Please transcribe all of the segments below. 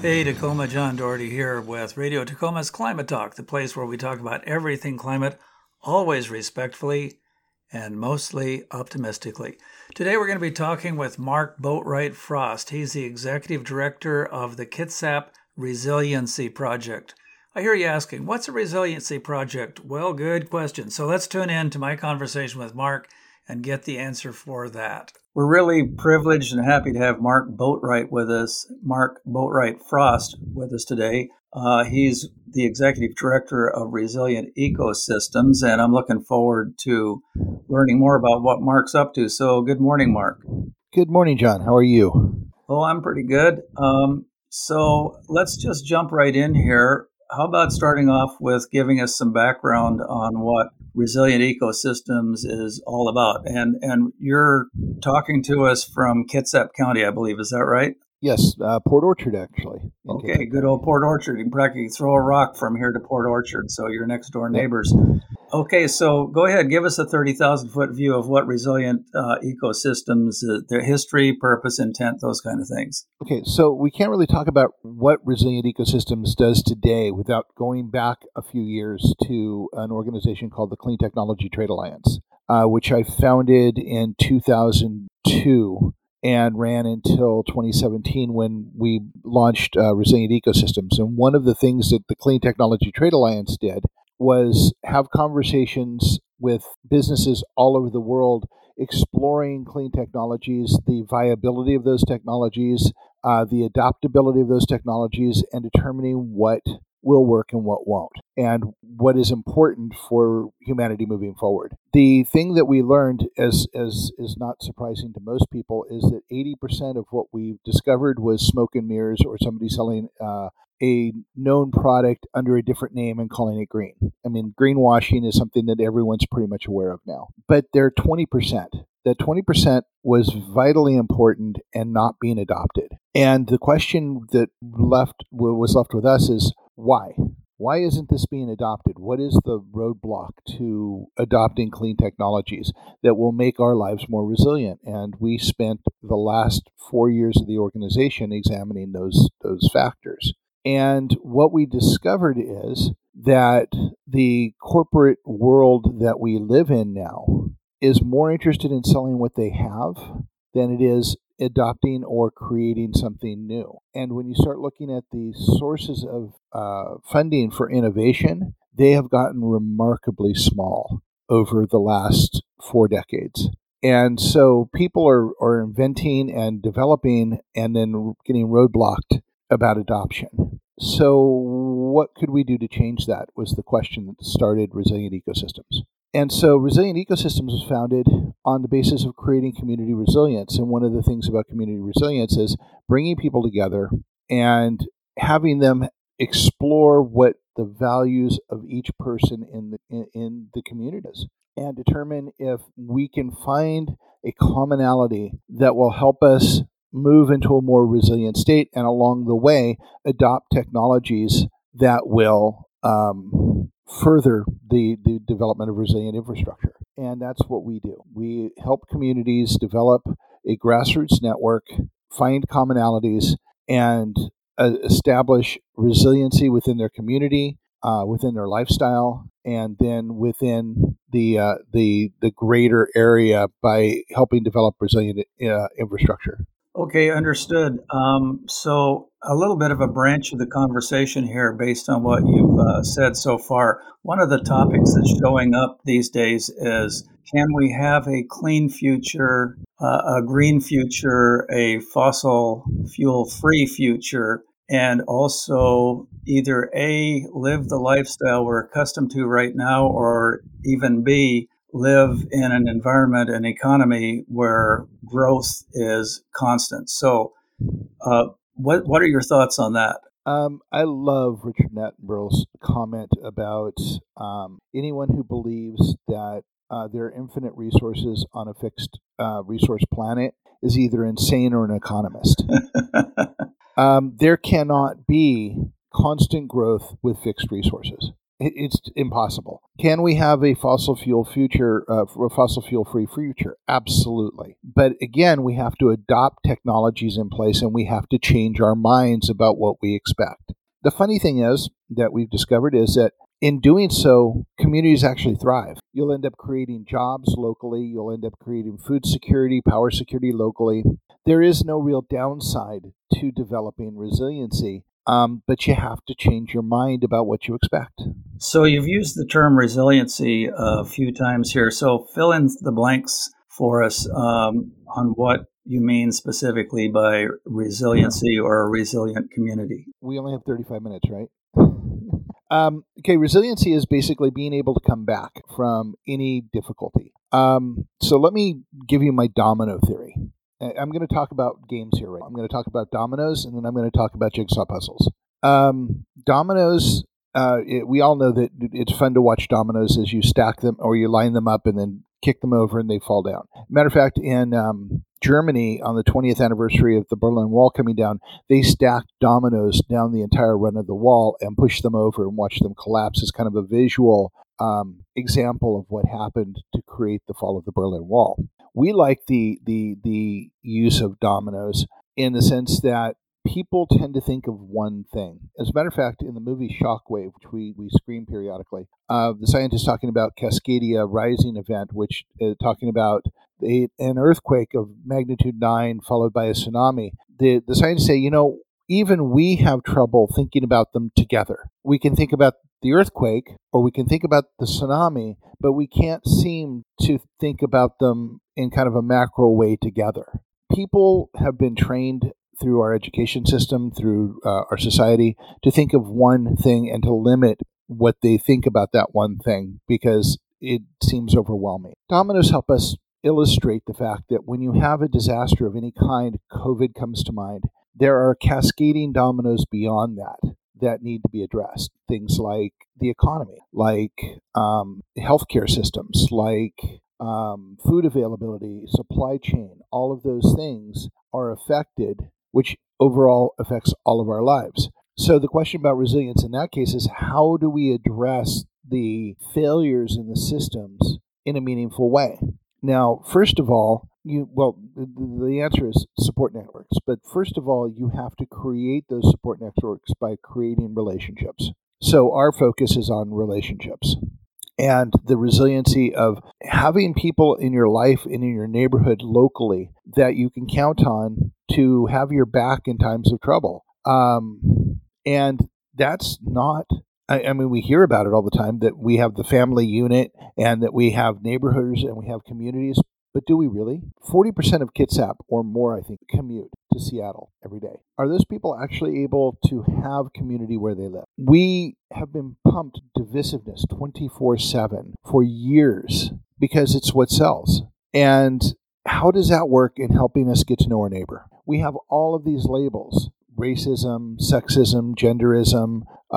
Hey, Tacoma, John Doherty here with Radio Tacoma's Climate Talk, the place where we talk about everything climate, always respectfully and mostly optimistically. Today we're going to be talking with Mark Boatwright Frost. He's the Executive Director of the Kitsap Resiliency Project. I hear you asking, what's a resiliency project? Well, good question. So let's tune in to my conversation with Mark and get the answer for that. We're really privileged and happy to have Mark Boatwright with us, Mark Boatwright Frost with us today. He's the Executive Director of Resilient Ecosystems, and I'm looking forward to learning more about what Mark's up to. So good morning, Mark. Good morning, John. How are you? Oh, I'm pretty good. So let's just jump right in here. How about starting off with giving us some background on what Resilient Ecosystems is all about? And you're talking to us from Kitsap County, I believe. Is that right? Yes, Port Orchard, actually. Okay, good old Port Orchard. You can practically throw a rock from here to Port Orchard, so you're next door neighbors. Okay, so go ahead, give us a 30,000-foot view of what Resilient Ecosystems, their history, purpose, intent, those kind of things. Okay, so we can't really talk about what Resilient Ecosystems does today without going back a few years to an organization called the Clean Technology Trade Alliance, which I founded in 2002 and ran until 2017 when we launched Resilient Ecosystems. And one of the things that the Clean Technology Trade Alliance did was have conversations with businesses all over the world exploring clean technologies, the viability of those technologies, the adaptability of those technologies, and determining what will work and what won't, and what is important for humanity moving forward. The thing that we learned, as is not surprising to most people, is that 80% of what we've discovered was smoke and mirrors, or somebody selling a known product under a different name and calling it green. I mean, greenwashing is something that everyone's pretty much aware of now. But there are 20%. That 20% was vitally important and not being adopted. And the question that was left with us is, why? Why isn't this being adopted? What is the roadblock to adopting clean technologies that will make our lives more resilient? And we spent the last 4 years of the organization examining those factors. And what we discovered is that the corporate world that we live in now is more interested in selling what they have than it is adopting or creating something new. And when you start looking at the sources of funding for innovation, they have gotten remarkably small over the last 4 decades. And so people are inventing and developing and then getting roadblocked about adoption. So what could we do to change that was the question that started Resilient Ecosystems. And so Resilient Ecosystems was founded on the basis of creating community resilience. And one of the things about community resilience is bringing people together and having them explore what the values of each person in the community is, and determine if we can find a commonality that will help us move into a more resilient state, and along the way adopt technologies that will further the development of resilient infrastructure. And that's what we do. We help communities develop a grassroots network, find commonalities, and establish resiliency within their community, within their lifestyle, and then within the greater area by helping develop resilient infrastructure. Okay, understood. So a little bit of a branch of the conversation here based on what you've said so far. One of the topics that's showing up these days is, can we have a clean future, a green future, a fossil fuel-free future, and also either A, live the lifestyle we're accustomed to right now, or even B, live in an environment and economy where growth is constant. So what are your thoughts on that? I love Richard Attenborough's comment about anyone who believes that there are infinite resources on a fixed resource planet is either insane or an economist. There cannot be constant growth with fixed resources. It's impossible. Can we have a fossil fuel future, a fossil fuel free future? Absolutely. But again, we have to adopt technologies in place, and we have to change our minds about what we expect. The funny thing is that we've discovered is that in doing so, communities actually thrive. You'll end up creating jobs locally. You'll end up creating food security, power security locally. There is no real downside to developing resiliency, but you have to change your mind about what you expect. So you've used the term resiliency a few times here. So fill in the blanks for us on what you mean specifically by resiliency or a resilient community. We only have 35 minutes, right? Okay, resiliency is basically being able to come back from any difficulty. So let me give you my domino theory. I'm going to talk about games here, right? I'm going to talk about dominoes, and then I'm going to talk about jigsaw puzzles. Dominoes, we all know that it's fun to watch dominoes as you stack them or you line them up and then kick them over and they fall down. Matter of fact, in Germany, on the 20th anniversary of the Berlin Wall coming down, they stacked dominoes down the entire run of the wall and pushed them over and watched them collapse as kind of a visual example of what happened to create the fall of the Berlin Wall. We like the use of dominoes in the sense that people tend to think of one thing. As a matter of fact, in the movie Shockwave, which we screen periodically, the scientist talking about Cascadia rising event, which talking about an earthquake of magnitude 9 followed by a tsunami. The scientists say, even we have trouble thinking about them together. We can think about the earthquake or we can think about the tsunami, but we can't seem to think about them in kind of a macro way together. People have been trained through our education system, through our society, to think of one thing and to limit what they think about that one thing because it seems overwhelming. Dominoes help us illustrate the fact that when you have a disaster of any kind, COVID comes to mind, there are cascading dominoes beyond that need to be addressed. Things like the economy, like healthcare systems, like food availability, supply chain, all of those things are affected, which overall affects all of our lives. So the question about resilience in that case is how do we address the failures in the systems in a meaningful way? Now, first of all, the answer is support networks. But first of all, you have to create those support networks by creating relationships. So our focus is on relationships and the resiliency of having people in your life and in your neighborhood locally that you can count on to have your back in times of trouble. And that's not... I mean, we hear about it all the time that we have the family unit and that we have neighborhoods and we have communities, but do we really? 40% of Kitsap or more, I think, commute to Seattle every day. Are those people actually able to have community where they live? We have been pumped divisiveness 24/7 for years because it's what sells. And how does that work in helping us get to know our neighbor? We have all of these labels. Racism, sexism, genderism,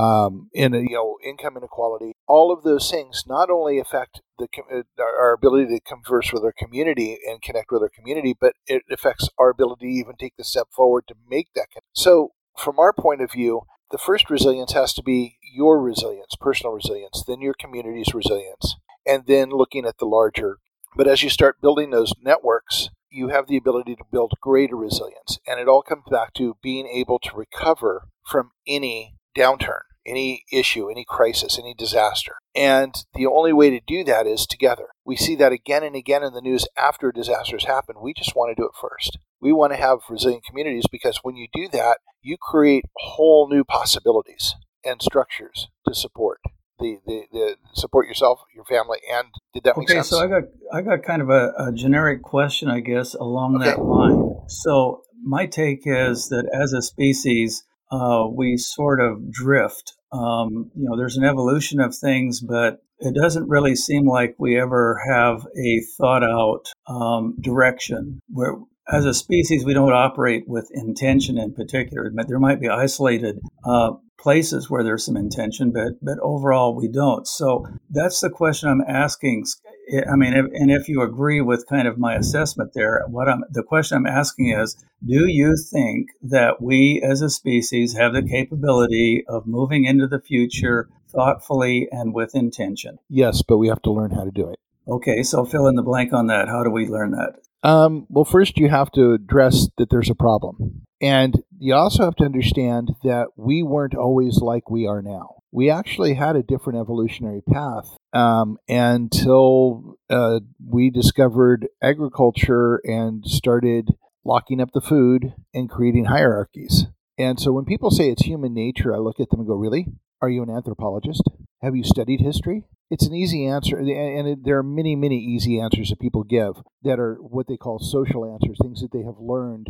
income inequality. All of those things not only affect our ability to converse with our community and connect with our community, but it affects our ability to even take the step forward to make that connection. So from our point of view, the first resilience has to be your resilience, personal resilience, then your community's resilience, and then looking at the larger. But as you start building those networks, you have the ability to build greater resilience. And it all comes back to being able to recover from any downturn, any issue, any crisis, any disaster. And the only way to do that is together. We see that again and again in the news after disasters happen. We just want to do it first. We want to have resilient communities because when you do that, you create whole new possibilities and structures to support. The support yourself, your family, and did that make sense? Okay, so I got kind of a generic question, I guess, along that line. So my take is that as a species, we sort of drift. There's an evolution of things, but it doesn't really seem like we ever have a thought out direction. Where as a species, we don't operate with intention in particular. There might be isolated places where there's some intention, but overall we don't. So that's the question I'm asking. I mean, if you agree with kind of my assessment there, the question I'm asking is, do you think that we as a species have the capability of moving into the future thoughtfully and with intention. Yes, but we have to learn how to do it. Okay, so fill in the blank on that. How do we learn that? Well, first you have to address that there's a problem. And you also have to understand that we weren't always like we are now. We actually had a different evolutionary path until we discovered agriculture and started locking up the food and creating hierarchies. And so when people say it's human nature, I look at them and go, really? Are you an anthropologist? Have you studied history? It's an easy answer, and there are many, many easy answers that people give that are what they call social answers, things that they have learned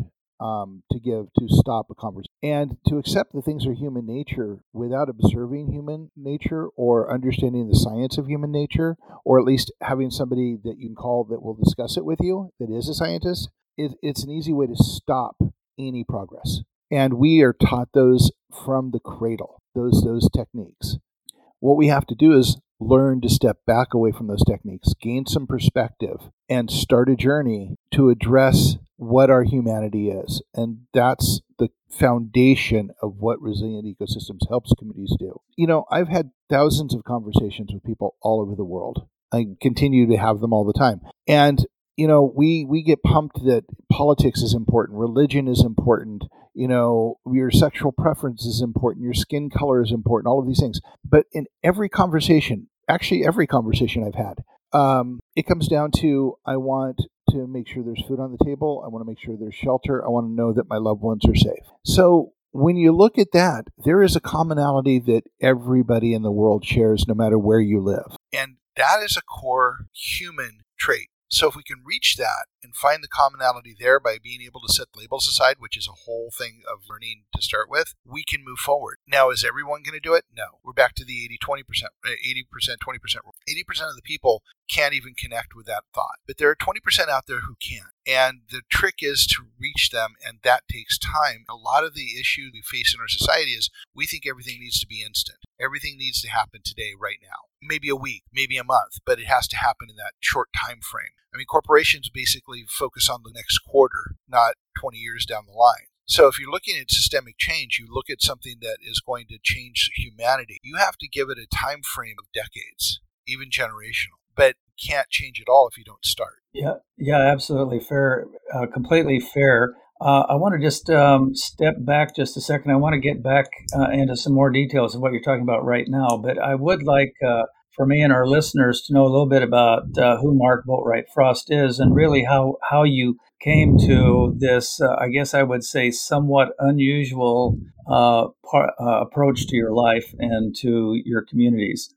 to give to stop a conversation. And to accept that things are human nature without observing human nature or understanding the science of human nature, or at least having somebody that you can call that will discuss it with you that is a scientist, it's an easy way to stop any progress. And we are taught those from the cradle, those techniques. What we have to do is learn to step back away from those techniques, gain some perspective, and start a journey to address what our humanity is. And that's the foundation of what Resilient Ecosystems helps communities do. You know, I've had thousands of conversations with people all over the world. I continue to have them all the time. And you know, we get pumped that politics is important, religion is important, you know, your sexual preference is important, your skin color is important, all of these things. But in every conversation, actually every conversation I've had, it comes down to I want to make sure there's food on the table. I want to make sure there's shelter. I want to know that my loved ones are safe. So when you look at that, there is a commonality that everybody in the world shares no matter where you live. And that is a core human trait. So if we can reach that and find the commonality there by being able to set labels aside, which is a whole thing of learning to start with, we can move forward. Now, is everyone going to do it? No. We're back to the 80-20%, 80%, 20% rule. 80% of the people can't even connect with that thought. But there are 20% out there who can. And the trick is to reach them, and that takes time. A lot of the issue we face in our society is we think everything needs to be instant. Everything needs to happen today, right now. Maybe a week, maybe a month, but it has to happen in that short time frame. I mean, corporations basically focus on the next quarter, not 20 years down the line. So if you're looking at systemic change, you look at something that is going to change humanity. You have to give it a time frame of decades, even generational. But you can't change it all if you don't start. Yeah, absolutely fair, completely fair. I want to just step back just a second. I want to get back into some more details of what you're talking about right now, but I would like for me and our listeners to know a little bit about who Mark Boatwright Frost is and really how you came to this, I guess I would say, somewhat unusual approach to your life and to your communities.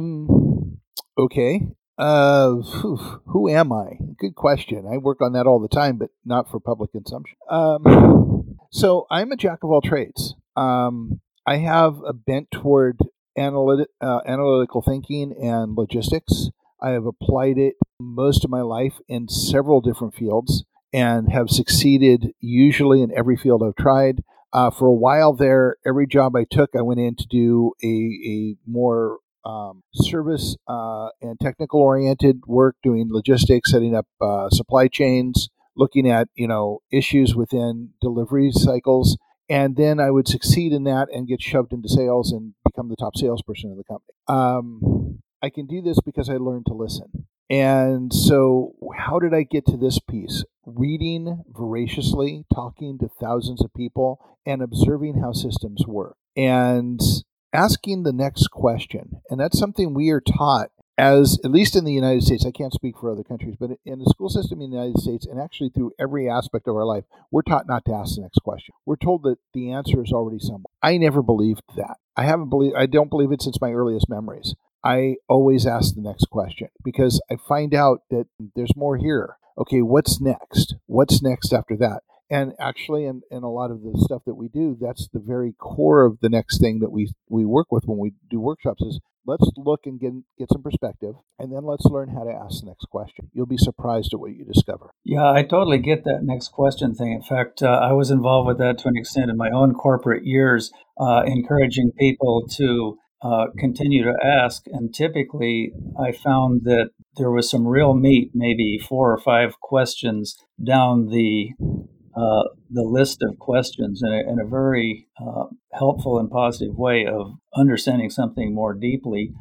Okay. Who am I? Good question. I work on that all the time, but not for public consumption. So I'm a jack of all trades. I have a bent toward analytical thinking and logistics. I have applied it most of my life in several different fields and have succeeded usually in every field I've tried. For a while there, every job I took, I went in to do a more service and technical oriented work, doing logistics, setting up supply chains, looking at issues within delivery cycles, and then I would succeed in that and get shoved into sales and become the top salesperson of the company. I can do this because I learned to listen. And so how did I get to this piece? Reading voraciously, talking to thousands of people, and observing how systems work. And asking the next question. And that's something we are taught as, at least in the United States, I can't speak for other countries, but in the school system in the United States, and actually through every aspect of our life, we're taught not to ask the next question. We're told that the answer is already somewhere. I never believed that. I don't believe it since my earliest memories. I always ask the next question because I find out that there's more here. Okay, what's next? What's next after that? And actually, in a lot of the stuff that we do, that's the very core of the next thing that we work with when we do workshops is let's look and get some perspective, and then let's learn how to ask the next question. You'll be surprised at what you discover. Yeah, I totally get that next question thing. In fact, I was involved with that to an extent in my own corporate years, encouraging people to continue to ask. And typically, I found that there was some real meat, maybe 4 or 5 questions down the the list of questions in a very helpful and positive way of understanding something more deeply.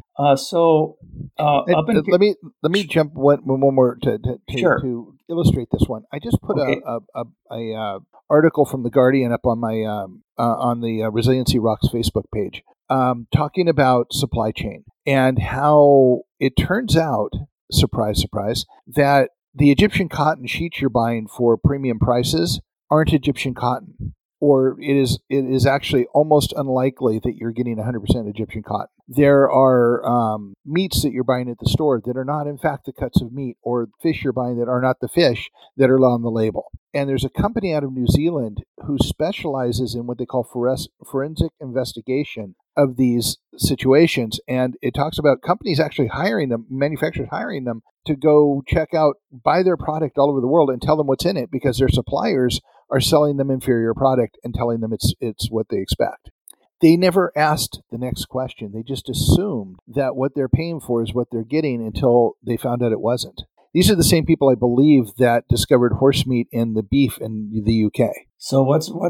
Let me jump one more Sure. to illustrate this one. I just put Okay. a article from the Guardian up on my on the Resiliency Rocks Facebook page, talking about supply chain and how it turns out, surprise, surprise, that the Egyptian cotton sheets you're buying for premium prices aren't Egyptian cotton, or it is actually almost unlikely that you're getting 100% Egyptian cotton. There are meats that you're buying at the store that are not, in fact, the cuts of meat, or fish you're buying that are not the fish that are on the label. And there's a company out of New Zealand who specializes in what they call forensic investigation of these situations. And it talks about companies actually hiring them, manufacturers hiring them to go check out, buy their product all over the world and tell them what's in it, because their suppliers are selling them inferior product and telling them it's what they expect. They never asked the next question. They just assumed that what they're paying for is what they're getting until they found out it wasn't. These are the same people, I believe, that discovered horse meat in the beef in the UK. So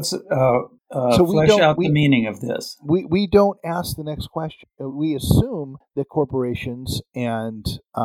flesh out the meaning of this. We don't ask the next question. We assume that corporations and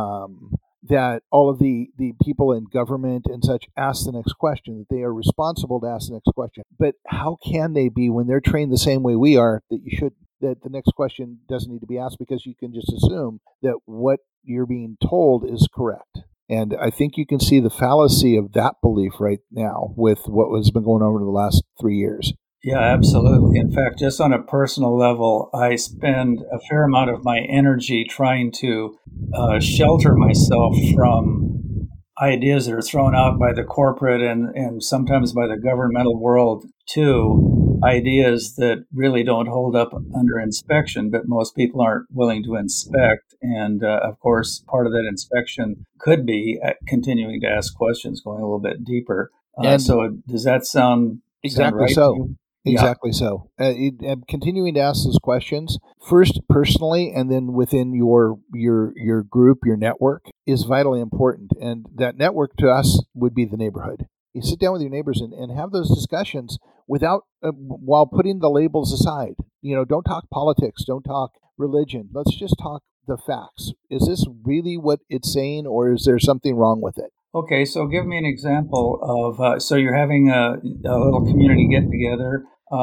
that all of the people in government and such ask the next question, that they are responsible to ask the next question. But how can they be when they're trained the same way we are, that the next question doesn't need to be asked, because you can just assume that what you're being told is correct. And I think you can see the fallacy of that belief right now with what has been going on over the last 3 years. Yeah, absolutely. In fact, just on a personal level, I spend a fair amount of my energy trying to shelter myself from ideas that are thrown out by the corporate and sometimes by the governmental world too, ideas that really don't hold up under inspection, but most people aren't willing to inspect. And of course, part of that inspection could be continuing to ask questions, going a little bit deeper. So does that sound exactly right so? To you? Exactly so. Continuing to ask those questions first personally, and then within your group, your network, is vitally important. And that network to us would be the neighborhood. You sit down with your neighbors and have those discussions without while putting the labels aside. Don't talk politics, don't talk religion. Let's just talk the facts. Is this really what it's saying, or is there something wrong with it? Okay, so give me an example of so you're having a little community get together.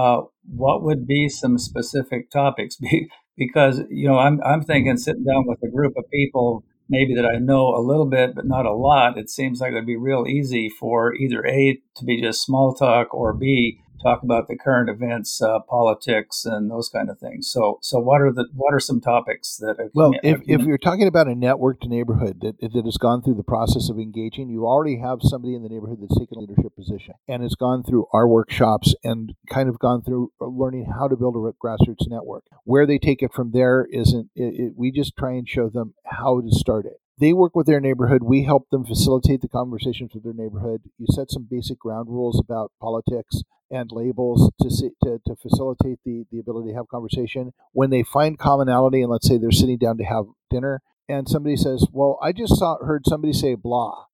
What would be some specific topics? Because I'm thinking sitting down with a group of people maybe that I know a little bit but not a lot. It seems like it would be real easy for either A, to be just small talk, or B, talk about the current events, politics, and those kind of things. So what are some topics that? If you're talking about a networked neighborhood that has gone through the process of engaging, you already have somebody in the neighborhood that's taken a leadership position and has gone through our workshops and kind of gone through learning how to build a grassroots network. Where they take it from there isn't. We just try and show them how to start it. They work with their neighborhood. We help them facilitate the conversations with their neighborhood. You set some basic ground rules about politics and labels to facilitate the ability to have conversation. When they find commonality, and let's say they're sitting down to have dinner, and somebody says, "Well, I just heard somebody say blah,"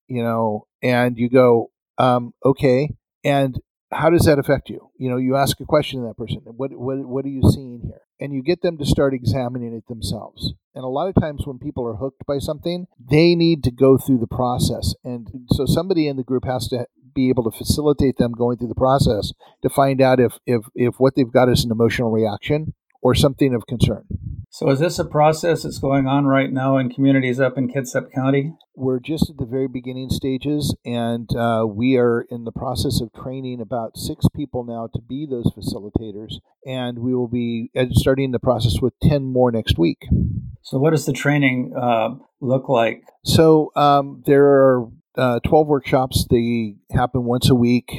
and you go, "Okay," and how does that affect you? You ask a question to that person. What are you seeing here? And you get them to start examining it themselves. And a lot of times when people are hooked by something, they need to go through the process. And so somebody in the group has to be able to facilitate them going through the process to find out if what they've got is an emotional reaction or something of concern. So is this a process that's going on right now in communities up in Kitsap County? We're just at the very beginning stages, and we are in the process of training about 6 people now to be those facilitators, and we will be starting the process with 10 more next week. So what does the training look like? So there are 12 workshops. They happen once a week.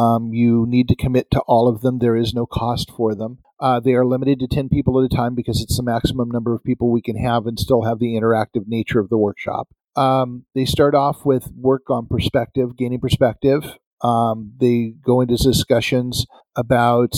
You need to commit to all of them. There is no cost for them. They are limited to 10 people at a time because it's the maximum number of people we can have and still have the interactive nature of the workshop. They start off with work on perspective, gaining perspective. They go into discussions about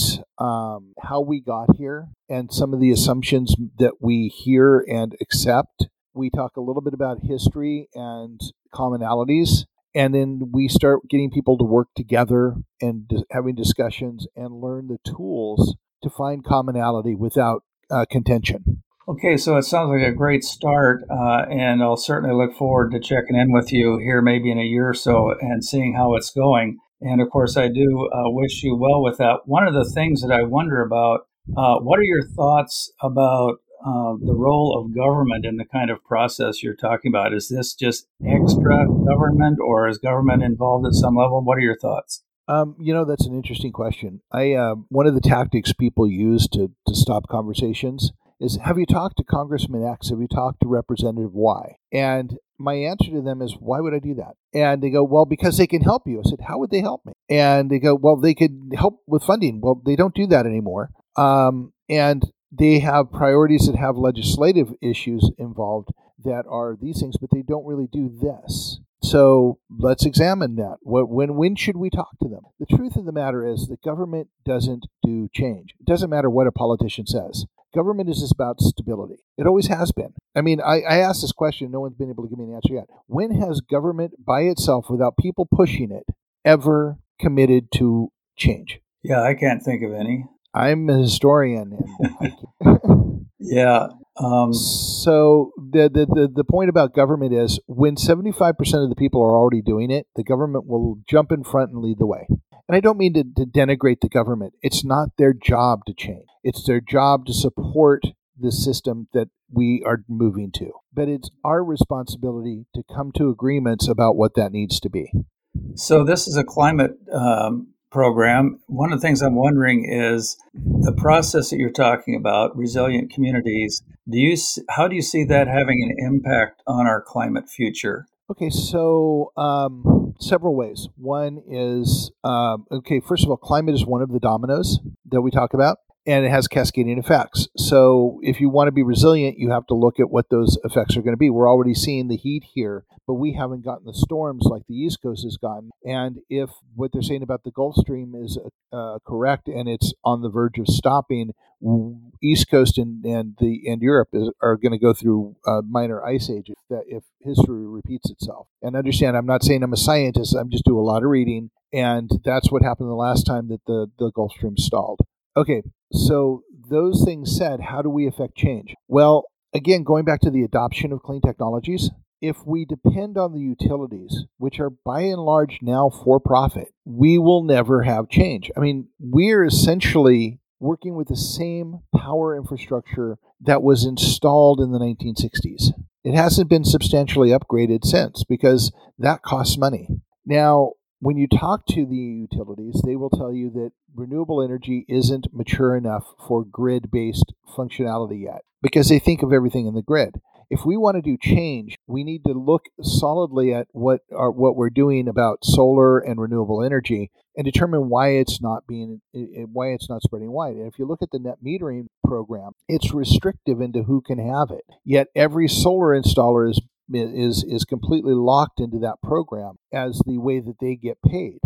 how we got here and some of the assumptions that we hear and accept. We talk a little bit about history and commonalities, And then we start getting people to work together and having discussions and learn the tools to find commonality without contention. Okay, so it sounds like a great start, and I'll certainly look forward to checking in with you here maybe in a year or so and seeing how it's going. And of course, I do wish you well with that. One of the things that I wonder about, what are your thoughts about the role of government in the kind of process you're talking about? Is this just extra government, or is government involved at some level? What are your thoughts? That's an interesting question. One of the tactics people use to stop conversations is, have you talked to Congressman X? Have you talked to Representative Y? And my answer to them is, why would I do that? And they go, well, because they can help you. I said, how would they help me? And they go, well, they could help with funding. Well, they don't do that anymore. And they have priorities that have legislative issues involved that are these things, but they don't really do this. So let's examine that. When should we talk to them? The truth of the matter is the government doesn't do change. It doesn't matter what a politician says. Government is just about stability. It always has been. I mean, I asked this question. No one's been able to give me an answer yet. When has government by itself, without people pushing it, ever committed to change? Yeah, I can't think of any. I'm a historian. And yeah. So the point about government is when 75% of the people are already doing it, the government will jump in front and lead the way. And I don't mean to denigrate the government. It's not their job to change. It's their job to support the system that we are moving to. But it's our responsibility to come to agreements about what that needs to be. So this is a climate program. One of the things I'm wondering is the process that you're talking about, resilient communities. How do you see that having an impact on our climate future? Okay, so several ways. One is, first of all, climate is one of the dominoes that we talk about, and it has cascading effects. So if you want to be resilient, you have to look at what those effects are going to be. We're already seeing the heat here, but we haven't gotten the storms like the East Coast has gotten. And if what they're saying about the Gulf Stream is correct and it's on the verge of stopping, East Coast and Europe are going to go through a minor ice age if history repeats itself. And understand, I'm not saying I'm a scientist. I'm just doing a lot of reading, and that's what happened the last time that the Gulf Stream stalled. Okay, so those things said, how do we affect change? Well, again, going back to the adoption of clean technologies, if we depend on the utilities, which are by and large now for profit, we will never have change. I mean, we're essentially working with the same power infrastructure that was installed in the 1960s. It hasn't been substantially upgraded since because that costs money. Now, when you talk to the utilities, they will tell you that renewable energy isn't mature enough for grid-based functionality yet because they think of everything in the grid. If we want to do change, we need to look solidly at what we're doing about solar and renewable energy and determine why it's not spreading wide. And if you look at the net metering program, it's restrictive into who can have it. Yet every solar installer is completely locked into that program as the way that they get paid.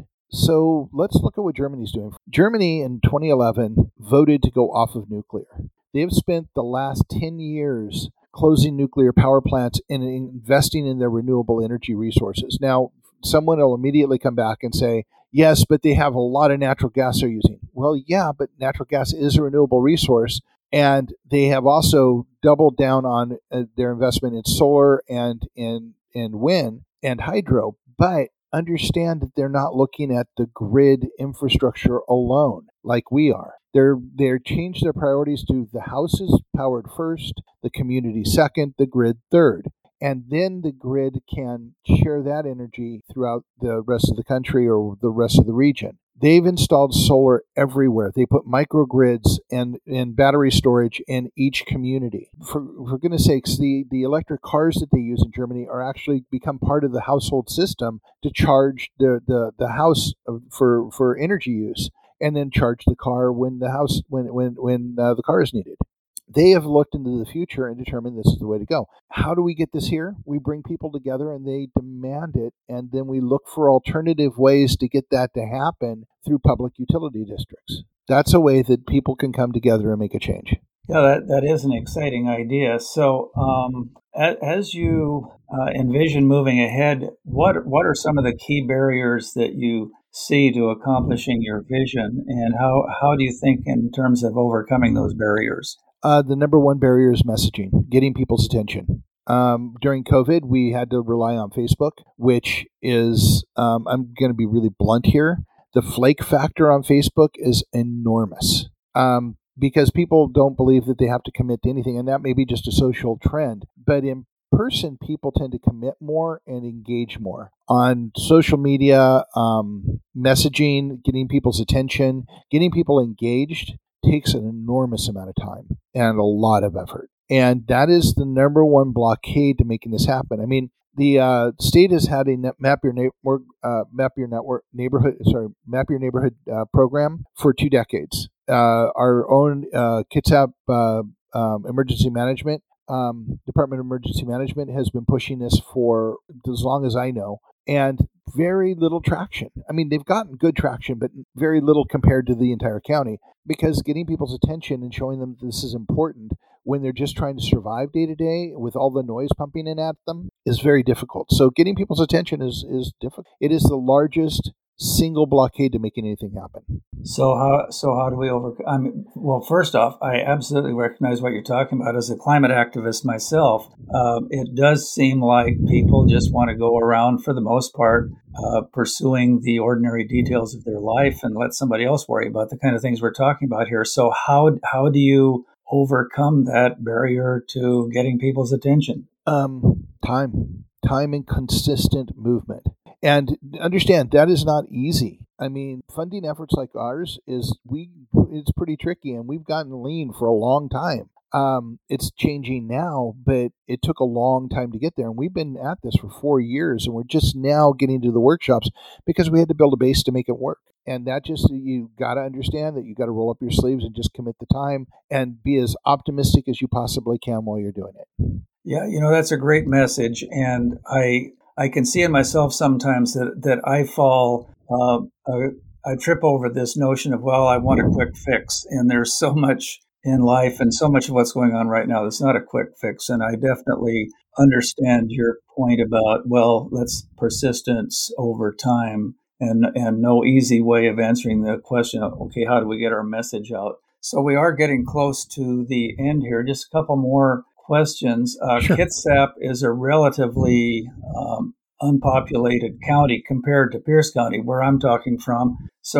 So let's look at what Germany's doing. Germany in 2011 voted to go off of nuclear. They've spent the last 10 years closing nuclear power plants and investing in their renewable energy resources. Now, someone will immediately come back and say, yes, but they have a lot of natural gas they're using. Well, yeah, but natural gas is a renewable resource. And they have also doubled down on their investment in solar and in wind and hydro. But understand that they're not looking at the grid infrastructure alone like we are. They're changed their priorities to the houses powered first, the community second, the grid third. And then the grid can share that energy throughout the rest of the country or the rest of the region. They've installed solar everywhere. They put microgrids and battery storage in each community. For goodness sakes, the electric cars that they use in Germany are actually become part of the household system to charge the house for energy use, and then charge the car when the car is needed. They have looked into the future and determined this is the way to go. How do we get this here? We bring people together and they demand it, and then we look for alternative ways to get that to happen through public utility districts. That's a way that people can come together and make a change. Yeah, that is an exciting idea. So, as you envision moving ahead, what are some of the key barriers that you see to accomplishing your vision, and how do you think in terms of overcoming those barriers? The number one barrier is messaging, getting people's attention. During COVID, we had to rely on Facebook, which is, I'm going to be really blunt here. The flake factor on Facebook is enormous because people don't believe that they have to commit to anything. And that may be just a social trend. But in person, people tend to commit more and engage more. On social media, messaging, getting people's attention, getting people engaged takes an enormous amount of time and a lot of effort. And that is the number one blockade to making this happen. I mean, the state has had a map your neighborhood program for 2 decades. Our own Kitsap Emergency Management Department of Emergency Management has been pushing this for as long as I know, and very little traction. I mean, they've gotten good traction, but very little compared to the entire county, because getting people's attention and showing them this is important when they're just trying to survive day to day with all the noise pumping in at them is very difficult. So getting people's attention is difficult. It is the largest single blockade to making anything happen. So how do we overcome? I mean, well, first off, I absolutely recognize what you're talking about. As a climate activist myself, it does seem like people just want to go around, for the most part, pursuing the ordinary details of their life and let somebody else worry about the kind of things we're talking about here. So how do you overcome that barrier to getting people's attention? Time and consistent movement. And understand that is not easy. I mean, funding efforts like ours it's pretty tricky, and we've gotten lean for a long time. It's changing now, but it took a long time to get there, and we've been at this for 4 years, and we're just now getting to the workshops because we had to build a base to make it work. And that just, you got to understand that you got to roll up your sleeves and just commit the time and be as optimistic as you possibly can while you're doing it. Yeah, that's a great message, and I can see in myself sometimes that I fall, I trip over this notion of, well, I want a quick fix, and there's so much in life and so much of what's going on right now that's not a quick fix, and I definitely understand your point about, well, that's persistence over time, and no easy way of answering the question of, okay, how do we get our message out? So we are getting close to the end here. Just a couple more questions. Sure. Kitsap is a relatively unpopulated county compared to Pierce County, where I'm talking from.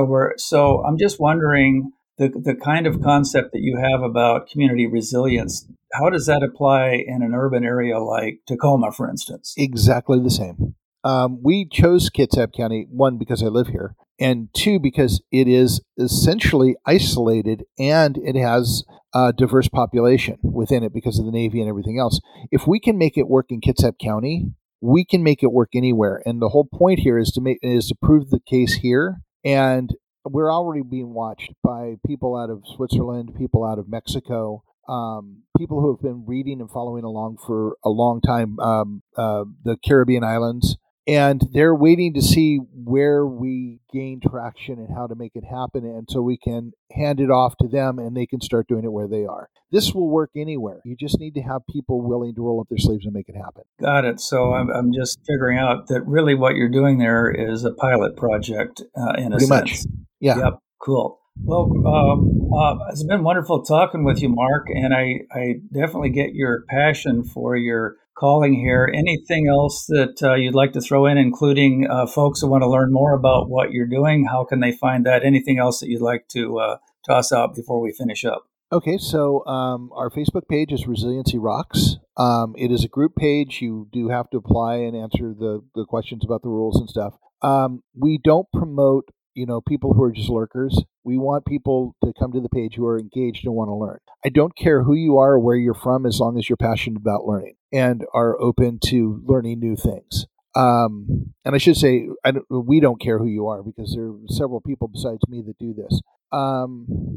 So I'm just wondering the kind of concept that you have about community resilience. How does that apply in an urban area like Tacoma, for instance? Exactly the same. We chose Kitsap County, one, because I live here, and two, because it is essentially isolated and it has a diverse population within it because of the Navy and everything else. If we can make it work in Kitsap County, we can make it work anywhere. And the whole point here is to prove the case here. And we're already being watched by people out of Switzerland, people out of Mexico, people who have been reading and following along for a long time, the Caribbean islands. And they're waiting to see where we gain traction and how to make it happen. And so we can hand it off to them and they can start doing it where they are. This will work anywhere. You just need to have people willing to roll up their sleeves and make it happen. Got it. So I'm just figuring out that really what you're doing there is a pilot project in a Pretty sense. much. Yeah. Yep. Cool. Well, it's been wonderful talking with you, Mark, and I definitely get your passion for your calling here. Anything else that you'd like to throw in, including folks who want to learn more about what you're doing? How can they find that? Anything else that you'd like to toss out before we finish up? Okay, so our Facebook page is Resiliency Rocks. It is a group page. You do have to apply and answer the questions about the rules and stuff. We don't promote people who are just lurkers. We want people to come to the page who are engaged and want to learn. I don't care who you are or where you're from, as long as you're passionate about learning and are open to learning new things. And I should say, we don't care who you are, because there are several people besides me that do this.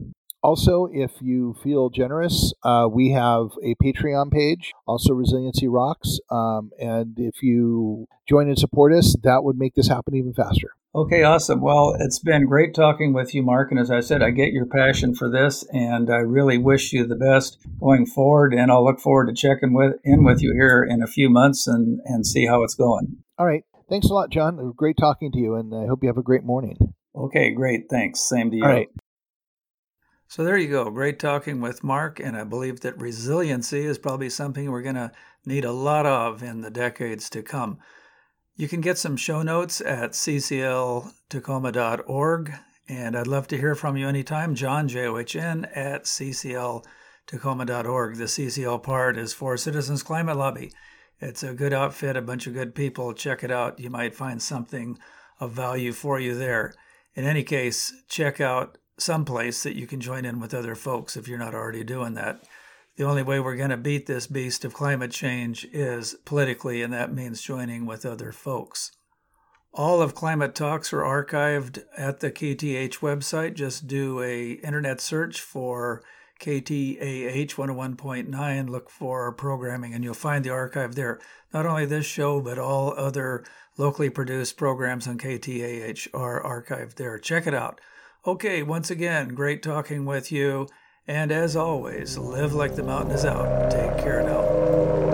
Also, if you feel generous, we have a Patreon page, also Resiliency Rocks. And if you join and support us, that would make this happen even faster. Okay, awesome. Well, it's been great talking with you, Mark. And as I said, I get your passion for this, and I really wish you the best going forward. And I'll look forward to checking in with you here in a few months and see how it's going. All right. Thanks a lot, John. It was great talking to you, and I hope you have a great morning. Okay, great. Thanks. Same to you. All right. So there you go. Great talking with Mark, and I believe that resiliency is probably something we're going to need a lot of in the decades to come. You can get some show notes at ccltacoma.org, and I'd love to hear from you anytime. John, John, at ccltacoma.org. The CCL part is for Citizens Climate Lobby. It's a good outfit, a bunch of good people. Check it out. You might find something of value for you there. In any case, check out some place that you can join in with other folks if you're not already doing that. The only way we're going to beat this beast of climate change is politically, and that means joining with other folks. All of Climate Talks are archived at the KTH website. Just do a internet search for KTAH 101.9, look for programming, and you'll find the archive there. Not only this show, but all other locally produced programs on KTAH are archived there. Check it out. Okay, once again, great talking with you. And as always, live like the mountain is out. Take care now.